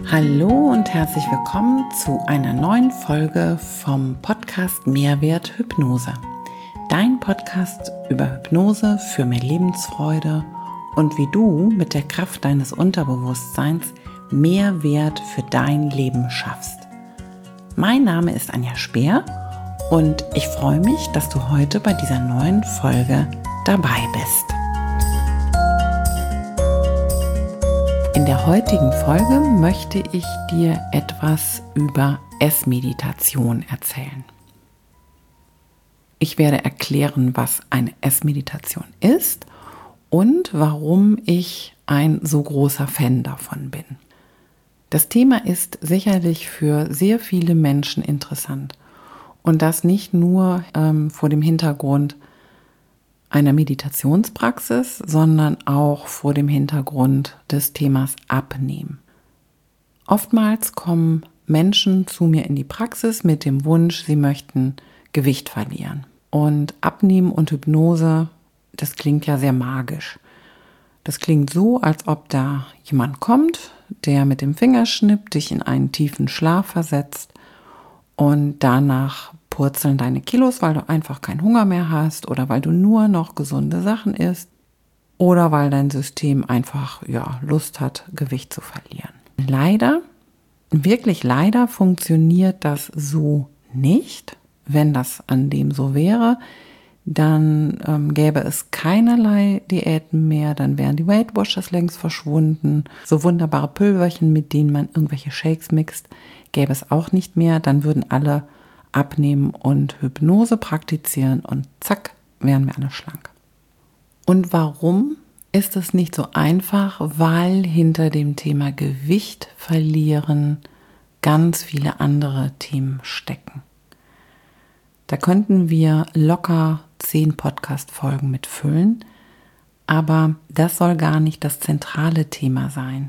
Hallo und herzlich willkommen zu einer neuen Folge vom Podcast Mehrwert Hypnose. Dein Podcast über Hypnose für mehr Lebensfreude und wie du mit der Kraft deines Unterbewusstseins mehr Wert für dein Leben schaffst. Mein Name ist Anja Speer und ich freue mich, dass du heute bei dieser neuen Folge dabei bist. In der heutigen Folge möchte ich dir etwas über Essmeditation erzählen. Ich werde erklären, was eine Essmeditation ist und warum ich ein so großer Fan davon bin. Das Thema ist sicherlich für sehr viele Menschen interessant und das nicht nur vor dem Hintergrund einer Meditationspraxis, sondern auch vor dem Hintergrund des Themas Abnehmen. Oftmals kommen Menschen zu mir in die Praxis mit dem Wunsch, sie möchten Gewicht verlieren. Und Abnehmen und Hypnose, das klingt ja sehr magisch. Das klingt so, als ob da jemand kommt, der mit dem Fingerschnipp dich in einen tiefen Schlaf versetzt und danach purzeln deine Kilos, weil du einfach keinen Hunger mehr hast oder weil du nur noch gesunde Sachen isst oder weil dein System einfach Lust hat, Gewicht zu verlieren. Leider, wirklich leider funktioniert das so nicht. Wenn das an dem so wäre, dann gäbe es keinerlei Diäten mehr, dann wären die Weight Watchers längst verschwunden. So wunderbare Pülverchen, mit denen man irgendwelche Shakes mixt, gäbe es auch nicht mehr. Dann würden alle abnehmen und Hypnose praktizieren und zack, wären wir alle schlank. Und warum ist es nicht so einfach? Weil hinter dem Thema Gewicht verlieren ganz viele andere Themen stecken. Da könnten wir locker 10 Podcast-Folgen mitfüllen, aber das soll gar nicht das zentrale Thema sein.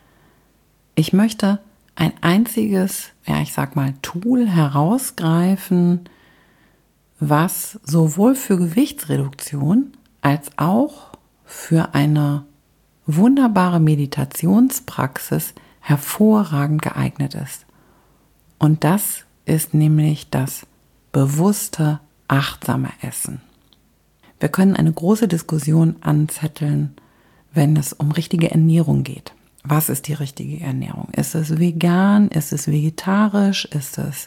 Ich möchte ein einziges, Tool herausgreifen, was sowohl für Gewichtsreduktion als auch für eine wunderbare Meditationspraxis hervorragend geeignet ist. Und das ist nämlich das bewusste, achtsame Essen. Wir können eine große Diskussion anzetteln, wenn es um richtige Ernährung geht. Was ist die richtige Ernährung? Ist es vegan? Ist es vegetarisch? Ist es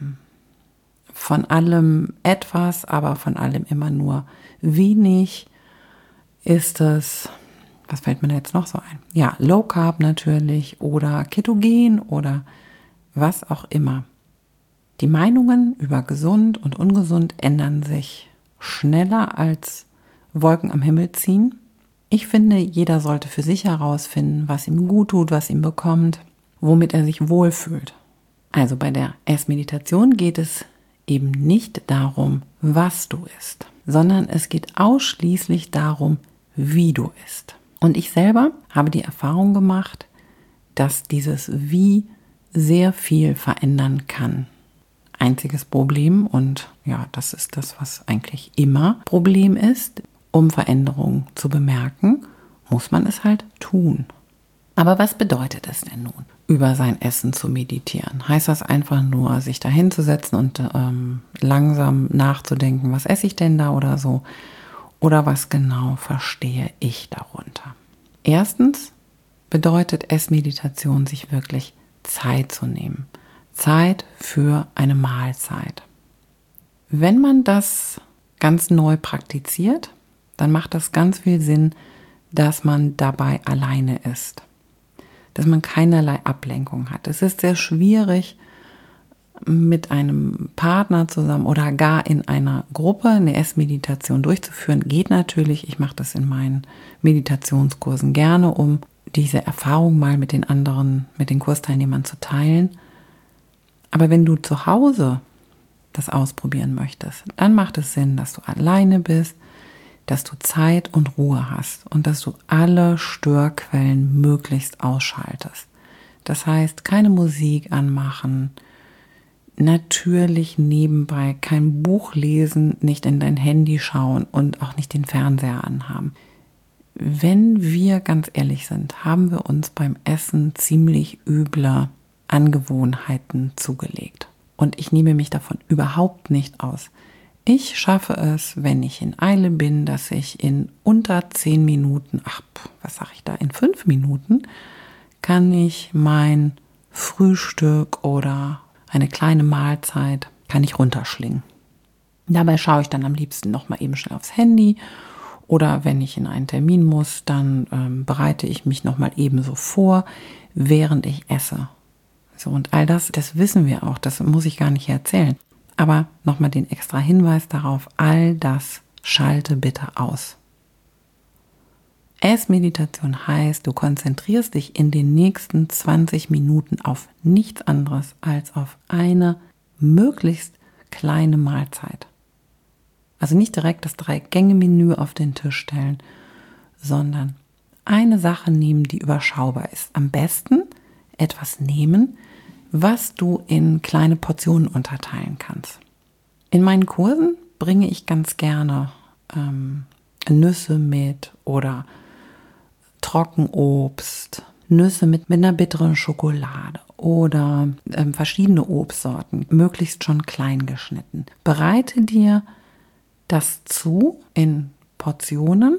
von allem etwas, aber von allem immer nur wenig? Ist es, was fällt mir da jetzt noch so ein? Ja, Low Carb natürlich oder Ketogen oder was auch immer. Die Meinungen über gesund und ungesund ändern sich schneller als Wolken am Himmel ziehen. Ich finde, jeder sollte für sich herausfinden, was ihm gut tut, was ihm bekommt, womit er sich wohlfühlt. Also bei der Essmeditation geht es eben nicht darum, was du isst, sondern es geht ausschließlich darum, wie du isst. Und ich selber habe die Erfahrung gemacht, dass dieses Wie sehr viel verändern kann. Einziges Problem, und das ist das, was eigentlich immer Problem ist, um Veränderungen zu bemerken, muss man es halt tun. Aber was bedeutet es denn nun, über sein Essen zu meditieren? Heißt das einfach nur, sich da hinzusetzen und langsam nachzudenken, was esse ich denn da oder so? Oder was genau verstehe ich darunter? Erstens bedeutet Essmeditation, sich wirklich Zeit zu nehmen. Zeit für eine Mahlzeit. Wenn man das ganz neu praktiziert, dann macht das ganz viel Sinn, dass man dabei alleine ist. Dass man keinerlei Ablenkung hat. Es ist sehr schwierig, mit einem Partner zusammen oder gar in einer Gruppe eine Essmeditation durchzuführen. Geht natürlich, ich mache das in meinen Meditationskursen gerne, um diese Erfahrung mal mit den anderen, mit den Kursteilnehmern zu teilen. Aber wenn du zu Hause das ausprobieren möchtest, dann macht es Sinn, dass du alleine bist, dass du Zeit und Ruhe hast und dass du alle Störquellen möglichst ausschaltest. Das heißt, keine Musik anmachen, natürlich nebenbei kein Buch lesen, nicht in dein Handy schauen und auch nicht den Fernseher anhaben. wenn wir ganz ehrlich sind, haben wir uns beim Essen ziemlich üble Angewohnheiten zugelegt. Und ich nehme mich davon überhaupt nicht aus. Ich schaffe es, wenn ich in Eile bin, dass ich in unter 10 Minuten, in 5 Minuten, kann ich mein Frühstück oder eine kleine Mahlzeit, kann ich runterschlingen. Dabei schaue ich dann am liebsten nochmal eben schnell aufs Handy oder wenn ich in einen Termin muss, dann bereite ich mich nochmal ebenso vor, während ich esse. So, und all das wissen wir auch, das muss ich gar nicht erzählen. Aber nochmal den extra Hinweis darauf, all das schalte bitte aus. Essmeditation heißt, du konzentrierst dich in den nächsten 20 Minuten auf nichts anderes als auf eine möglichst kleine Mahlzeit. Also nicht direkt das 3-Gänge-Menü auf den Tisch stellen, sondern eine Sache nehmen, die überschaubar ist. Am besten etwas nehmen, was du in kleine Portionen unterteilen kannst. In meinen Kursen bringe ich ganz gerne Nüsse mit oder Trockenobst, Nüsse mit einer bitteren Schokolade oder verschiedene Obstsorten, möglichst schon klein geschnitten. Bereite dir das zu in Portionen,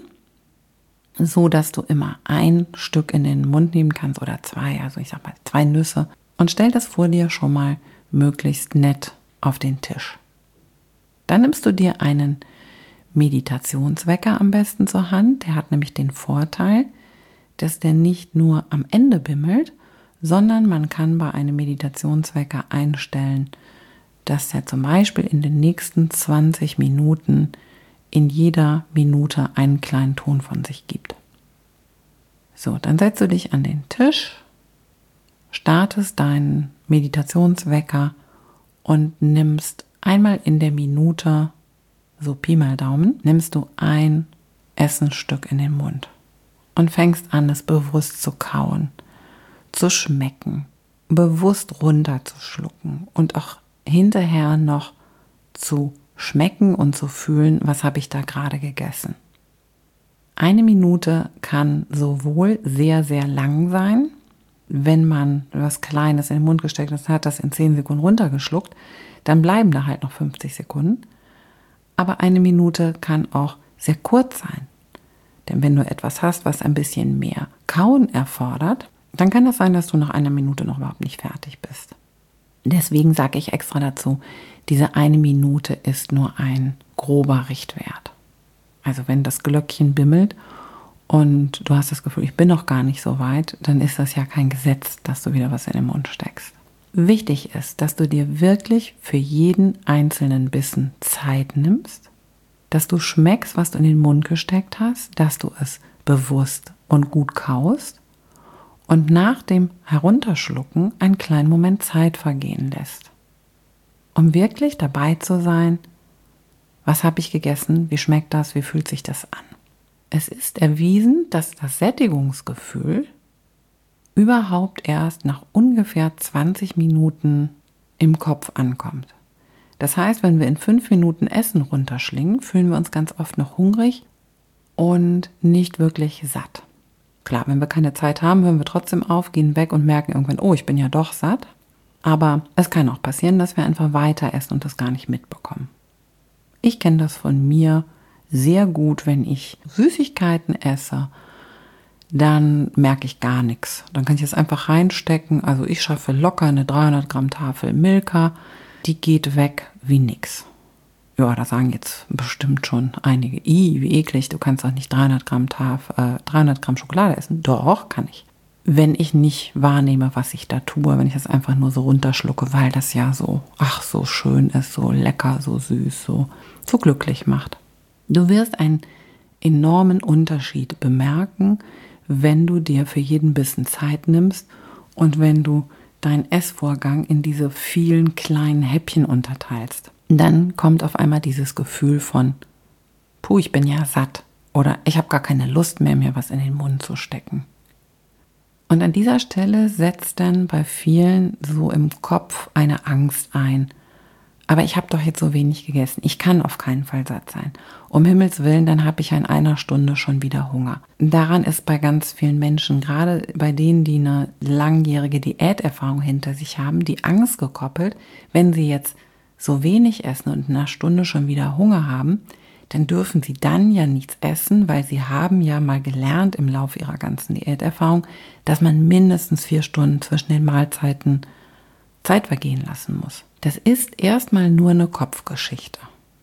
so dass du immer ein Stück in den Mund nehmen kannst oder 2, also ich sag mal 2 Nüsse und stell das vor dir schon mal möglichst nett auf den Tisch. Dann nimmst du dir einen Meditationswecker am besten zur Hand, der hat nämlich den Vorteil, dass der nicht nur am Ende bimmelt, sondern man kann bei einem Meditationswecker einstellen, dass der zum Beispiel in den nächsten 20 Minuten in jeder Minute einen kleinen Ton von sich gibt. So, dann setzt du dich an den Tisch, startest deinen Meditationswecker und nimmst einmal in der Minute, so Pi mal Daumen, nimmst du ein Essensstück in den Mund und fängst an, es bewusst zu kauen, zu schmecken, bewusst runterzuschlucken und auch hinterher noch zu schmecken und zu fühlen, was habe ich da gerade gegessen. 1 Minute kann sowohl sehr, sehr lang sein, wenn man was Kleines in den Mund gesteckt hat, das in 10 Sekunden runtergeschluckt, dann bleiben da halt noch 50 Sekunden. Aber 1 Minute kann auch sehr kurz sein. Denn wenn du etwas hast, was ein bisschen mehr Kauen erfordert, dann kann das sein, dass du nach 1 Minute noch überhaupt nicht fertig bist. Deswegen sage ich extra dazu, diese 1 Minute ist nur ein grober Richtwert. Also wenn das Glöckchen bimmelt und du hast das Gefühl, ich bin noch gar nicht so weit, dann ist das ja kein Gesetz, dass du wieder was in den Mund steckst. Wichtig ist, dass du dir wirklich für jeden einzelnen Bissen Zeit nimmst, dass du schmeckst, was du in den Mund gesteckt hast, dass du es bewusst und gut kaust und nach dem Herunterschlucken einen kleinen Moment Zeit vergehen lässt, um wirklich dabei zu sein, was habe ich gegessen, wie schmeckt das, wie fühlt sich das an. Es ist erwiesen, dass das Sättigungsgefühl überhaupt erst nach ungefähr 20 Minuten im Kopf ankommt. Das heißt, wenn wir in 5 Minuten Essen runterschlingen, fühlen wir uns ganz oft noch hungrig und nicht wirklich satt. Klar, wenn wir keine Zeit haben, hören wir trotzdem auf, gehen weg und merken irgendwann, oh, ich bin ja doch satt. Aber es kann auch passieren, dass wir einfach weiter essen und das gar nicht mitbekommen. Ich kenne das von mir sehr gut, wenn ich Süßigkeiten esse, dann merke ich gar nichts. Dann kann ich es einfach reinstecken. Also ich schaffe locker eine 300 Gramm Tafel Milka, die geht weg wie nix. Ja, da sagen jetzt bestimmt schon einige, wie eklig, du kannst doch nicht 300 Gramm Schokolade essen. Doch, kann ich. Wenn ich nicht wahrnehme, was ich da tue, wenn ich das einfach nur so runterschlucke, weil das ja so, so schön ist, so lecker, so süß, so glücklich macht. Du wirst einen enormen Unterschied bemerken, wenn du dir für jeden Bissen Zeit nimmst und wenn du deinen Essvorgang in diese vielen kleinen Häppchen unterteilst. Dann kommt auf einmal dieses Gefühl von, ich bin ja satt oder ich habe gar keine Lust mehr, mir was in den Mund zu stecken. Und an dieser Stelle setzt dann bei vielen so im Kopf eine Angst ein. aber ich habe doch jetzt so wenig gegessen. Ich kann auf keinen Fall satt sein. Um Himmels Willen, dann habe ich ja in einer Stunde schon wieder Hunger. Daran ist bei ganz vielen Menschen, gerade bei denen, die eine langjährige Diäterfahrung hinter sich haben, die Angst gekoppelt, wenn sie jetzt so wenig essen und in einer Stunde schon wieder Hunger haben, dann dürfen sie dann ja nichts essen, weil sie haben ja mal gelernt im Laufe ihrer ganzen Diäterfahrung, dass man mindestens 4 Stunden zwischen den Mahlzeiten Zeit vergehen lassen muss. Das ist erstmal nur eine Kopfgeschichte.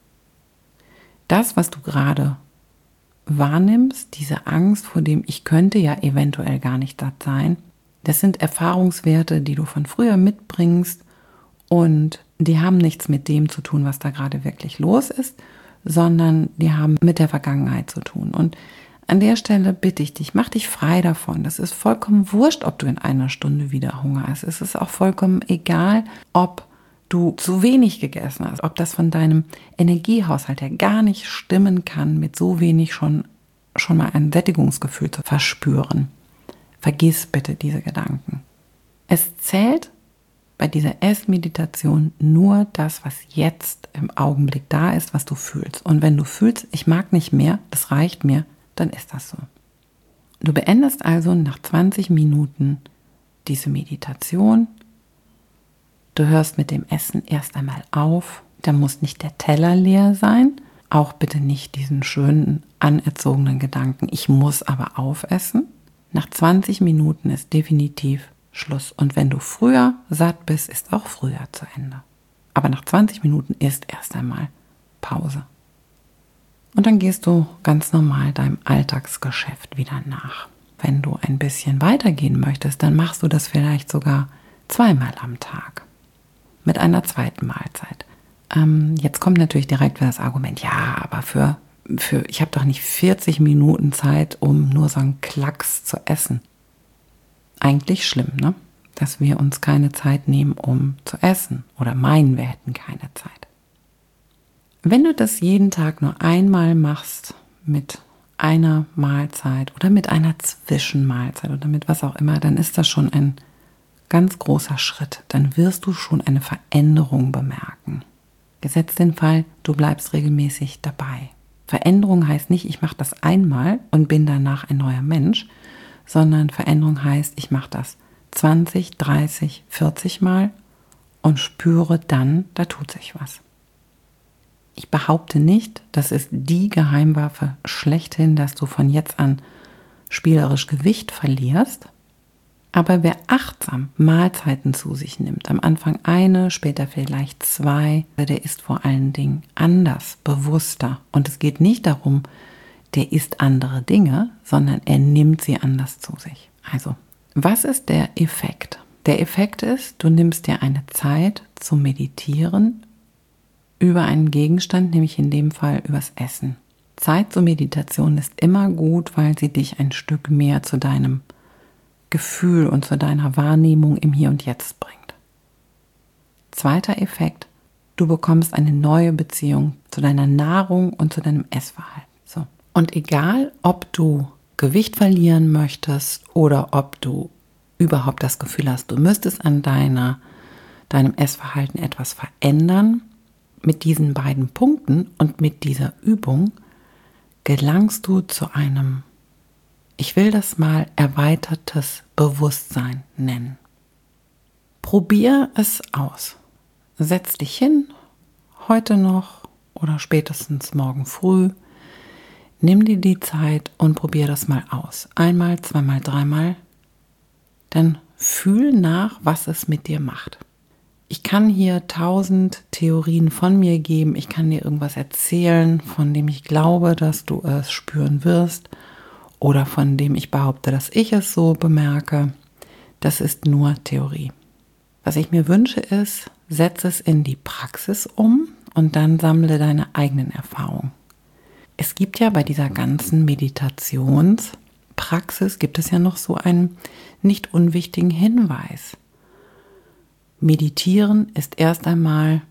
Das, was du gerade wahrnimmst, diese Angst vor dem, ich könnte ja eventuell gar nicht satt sein, das sind Erfahrungswerte, die du von früher mitbringst und die haben nichts mit dem zu tun, was da gerade wirklich los ist, sondern die haben mit der Vergangenheit zu tun. Und an der Stelle bitte ich dich, mach dich frei davon. Das ist vollkommen wurscht, ob du in einer Stunde wieder Hunger hast. Es ist auch vollkommen egal, ob du zu wenig gegessen hast, ob das von deinem Energiehaushalt her gar nicht stimmen kann, mit so wenig schon mal ein Sättigungsgefühl zu verspüren. Vergiss bitte diese Gedanken. Es zählt bei dieser Essmeditation nur das, was jetzt im Augenblick da ist, was du fühlst. Und wenn du fühlst, ich mag nicht mehr, das reicht mir, dann ist das so. Du beendest also nach 20 Minuten diese Meditation. Du hörst mit dem Essen erst einmal auf. Da muss nicht der Teller leer sein. Auch bitte nicht diesen schönen, anerzogenen Gedanken, ich muss aber aufessen. Nach 20 Minuten ist definitiv Schluss. Und wenn du früher satt bist, ist auch früher zu Ende. Aber nach 20 Minuten ist erst einmal Pause. Und dann gehst du ganz normal deinem Alltagsgeschäft wieder nach. Wenn du ein bisschen weitergehen möchtest, dann machst du das vielleicht sogar 2-mal am Tag. Mit einer zweiten Mahlzeit. Jetzt kommt natürlich direkt wieder das Argument, ja, aber ich habe doch nicht 40 Minuten Zeit, um nur so einen Klacks zu essen. Eigentlich schlimm, ne? Dass wir uns keine Zeit nehmen, um zu essen oder meinen, wir hätten keine Zeit. Wenn du das jeden Tag nur einmal machst mit einer Mahlzeit oder mit einer Zwischenmahlzeit oder mit was auch immer, dann ist das schon ein ganz großer Schritt. Dann wirst du schon eine Veränderung bemerken. Gesetzt den Fall, du bleibst regelmäßig dabei. Veränderung heißt nicht, ich mache das einmal und bin danach ein neuer Mensch, sondern Veränderung heißt, ich mache das 20, 30, 40 Mal und spüre dann, da tut sich was. Ich behaupte nicht, das ist die Geheimwaffe schlechthin, dass du von jetzt an spielerisch Gewicht verlierst. Aber wer achtsam Mahlzeiten zu sich nimmt, am Anfang eine, später vielleicht 2, der isst vor allen Dingen anders, bewusster. Und es geht nicht darum, der isst andere Dinge, sondern er nimmt sie anders zu sich. Also, was ist der Effekt? Der Effekt ist, du nimmst dir eine Zeit zum Meditieren über einen Gegenstand, nämlich in dem Fall übers Essen. Zeit zur Meditation ist immer gut, weil sie dich ein Stück mehr zu deinem Gefühl und zu deiner Wahrnehmung im Hier und Jetzt bringt. Zweiter Effekt, du bekommst eine neue Beziehung zu deiner Nahrung und zu deinem Essverhalten. So. Und egal, ob du Gewicht verlieren möchtest oder ob du überhaupt das Gefühl hast, du müsstest an deinem Essverhalten etwas verändern, mit diesen beiden Punkten und mit dieser Übung gelangst du zu einem, ich will das mal erweitertes Bewusstsein nennen. Probier es aus. Setz dich hin, heute noch oder spätestens morgen früh. Nimm dir die Zeit und probier das mal aus. 1-mal, 2-mal, 3-mal. Dann fühl nach, was es mit dir macht. Ich kann hier 1000 Theorien von mir geben. Ich kann dir irgendwas erzählen, von dem ich glaube, dass du es spüren wirst oder von dem ich behaupte, dass ich es so bemerke. Das ist nur Theorie. Was ich mir wünsche ist, setze es in die Praxis um und dann sammle deine eigenen Erfahrungen. Es gibt ja bei dieser ganzen Meditationspraxis, gibt es ja noch so einen nicht unwichtigen Hinweis. Meditieren ist erst einmal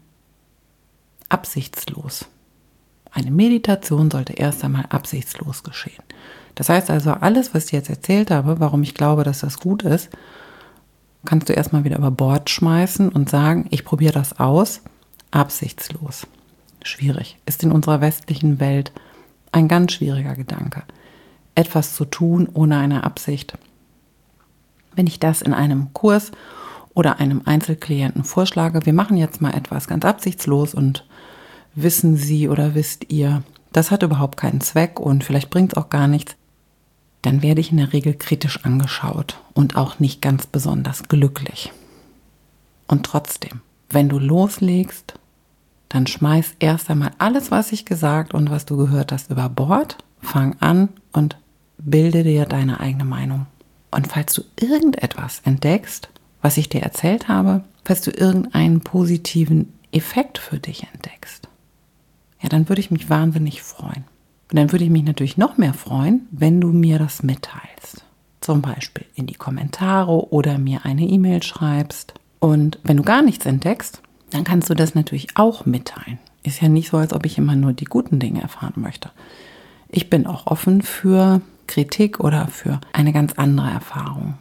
absichtslos. Eine Meditation sollte erst einmal absichtslos geschehen. Das heißt also, alles, was ich jetzt erzählt habe, warum ich glaube, dass das gut ist, kannst du erstmal wieder über Bord schmeißen und sagen, ich probiere das aus, absichtslos. Schwierig. Ist in unserer westlichen Welt ein ganz schwieriger Gedanke. Etwas zu tun ohne eine Absicht. Wenn ich das in einem Kurs oder einem Einzelklienten vorschlage, wir machen jetzt mal etwas ganz absichtslos und wissen Sie oder wisst ihr, das hat überhaupt keinen Zweck und vielleicht bringt es auch gar nichts, dann werde ich in der Regel kritisch angeschaut und auch nicht ganz besonders glücklich. Und trotzdem, wenn du loslegst, dann schmeiß erst einmal alles, was ich gesagt und was du gehört hast, über Bord, fang an und bilde dir deine eigene Meinung. Und falls du irgendetwas entdeckst, was ich dir erzählt habe, falls du irgendeinen positiven Effekt für dich entdeckst, ja, dann würde ich mich wahnsinnig freuen. Und dann würde ich mich natürlich noch mehr freuen, wenn du mir das mitteilst. Zum Beispiel in die Kommentare oder mir eine E-Mail schreibst. Und wenn du gar nichts entdeckst, dann kannst du das natürlich auch mitteilen. Ist ja nicht so, als ob ich immer nur die guten Dinge erfahren möchte. Ich bin auch offen für Kritik oder für eine ganz andere Erfahrung.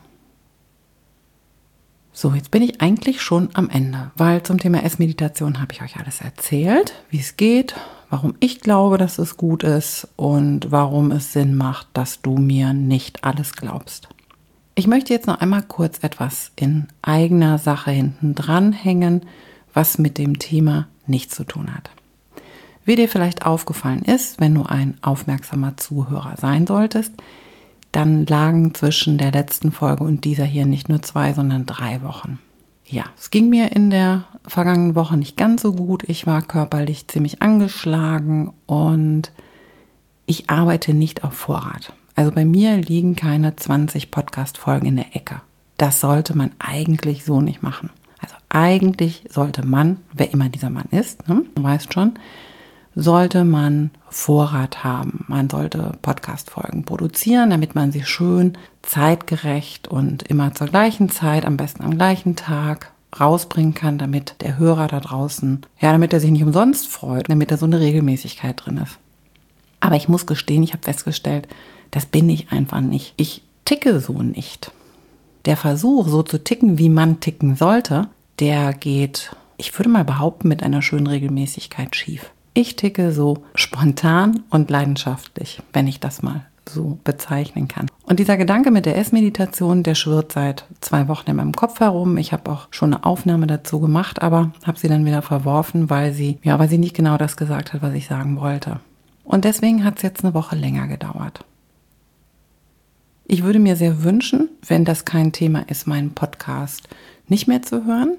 So, jetzt bin ich eigentlich schon am Ende, weil zum Thema Essmeditation habe ich euch alles erzählt, wie es geht, warum ich glaube, dass es gut ist und warum es Sinn macht, dass du mir nicht alles glaubst. Ich möchte jetzt noch einmal kurz etwas in eigener Sache hinten dranhängen, was mit dem Thema nichts zu tun hat. Wie dir vielleicht aufgefallen ist, wenn du ein aufmerksamer Zuhörer sein solltest, dann lagen zwischen der letzten Folge und dieser hier nicht nur 2, sondern 3 Wochen. Ja, es ging mir in der vergangenen Woche nicht ganz so gut. Ich war körperlich ziemlich angeschlagen und ich arbeite nicht auf Vorrat. Also bei mir liegen keine 20 Podcast-Folgen in der Ecke. Das sollte man eigentlich so nicht machen. Also eigentlich sollte man, wer immer dieser Mann ist, du weißt schon, sollte man Vorrat haben. Man sollte Podcast-Folgen produzieren, damit man sie schön zeitgerecht und immer zur gleichen Zeit, am besten am gleichen Tag rausbringen kann, damit der Hörer da draußen, ja, damit er sich nicht umsonst freut, damit da so eine Regelmäßigkeit drin ist. Aber ich muss gestehen, ich habe festgestellt, das bin ich einfach nicht. Ich ticke so nicht. Der Versuch, so zu ticken, wie man ticken sollte, der geht, ich würde mal behaupten, mit einer schönen Regelmäßigkeit schief. Ich ticke so spontan und leidenschaftlich, wenn ich das mal so bezeichnen kann. Und dieser Gedanke mit der Essmeditation, der schwirrt seit 2 Wochen in meinem Kopf herum. Ich habe auch schon eine Aufnahme dazu gemacht, aber habe sie dann wieder verworfen, weil sie nicht genau das gesagt hat, was ich sagen wollte. Und deswegen hat es jetzt eine Woche länger gedauert. Ich würde mir sehr wünschen, wenn das kein Thema ist, meinen Podcast nicht mehr zu hören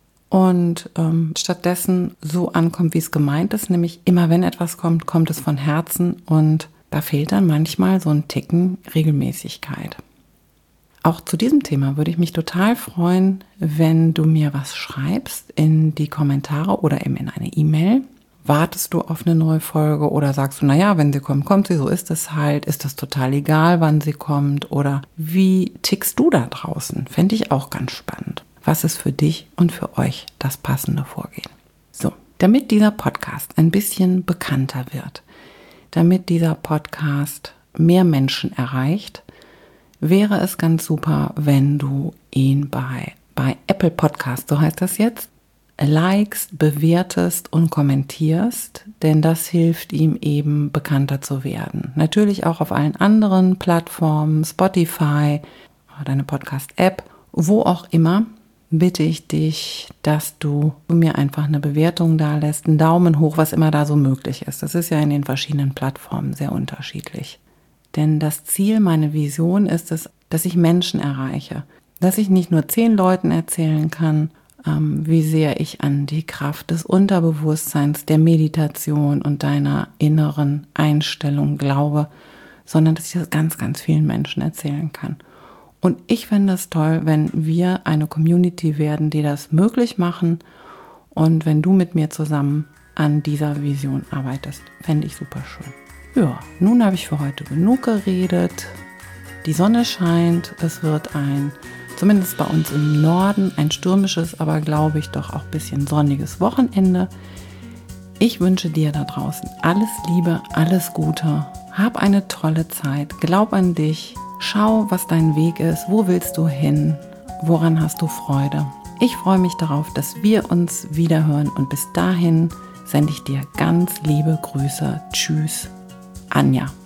und stattdessen so ankommt, wie es gemeint ist, nämlich immer wenn etwas kommt, kommt es von Herzen und da fehlt dann manchmal so ein Ticken Regelmäßigkeit. Auch zu diesem Thema würde ich mich total freuen, wenn du mir was schreibst in die Kommentare oder eben in eine E-Mail. Wartest du auf eine neue Folge oder sagst du, naja, wenn sie kommt, kommt sie, so ist es halt. Ist das total egal, wann sie kommt? Oder wie tickst du da draußen? Fände ich auch ganz spannend. Was ist für dich und für euch das passende Vorgehen? So, damit dieser Podcast ein bisschen bekannter wird, damit dieser Podcast mehr Menschen erreicht, wäre es ganz super, wenn du ihn bei Apple Podcast, so heißt das jetzt, likest, bewertest und kommentierst, denn das hilft ihm eben bekannter zu werden. Natürlich auch auf allen anderen Plattformen, Spotify, deine Podcast-App, wo auch immer, bitte ich dich, dass du mir einfach eine Bewertung dalässt, einen Daumen hoch, was immer da so möglich ist. Das ist ja in den verschiedenen Plattformen sehr unterschiedlich. Denn das Ziel, meine Vision ist es, dass ich Menschen erreiche, dass ich nicht nur 10 Leuten erzählen kann, wie sehr ich an die Kraft des Unterbewusstseins, der Meditation und deiner inneren Einstellung glaube, sondern dass ich das ganz, ganz vielen Menschen erzählen kann. Und ich fände es toll, wenn wir eine Community werden, die das möglich machen und wenn du mit mir zusammen an dieser Vision arbeitest. Fände ich super schön. Ja, nun habe ich für heute genug geredet. Die Sonne scheint, es wird zumindest bei uns im Norden, ein stürmisches, aber glaube ich doch auch ein bisschen sonniges Wochenende. Ich wünsche dir da draußen alles Liebe, alles Gute. Hab eine tolle Zeit, glaub an dich, schau, was dein Weg ist, wo willst du hin, woran hast du Freude. Ich freue mich darauf, dass wir uns wiederhören und bis dahin sende ich dir ganz liebe Grüße. Tschüss, Anja.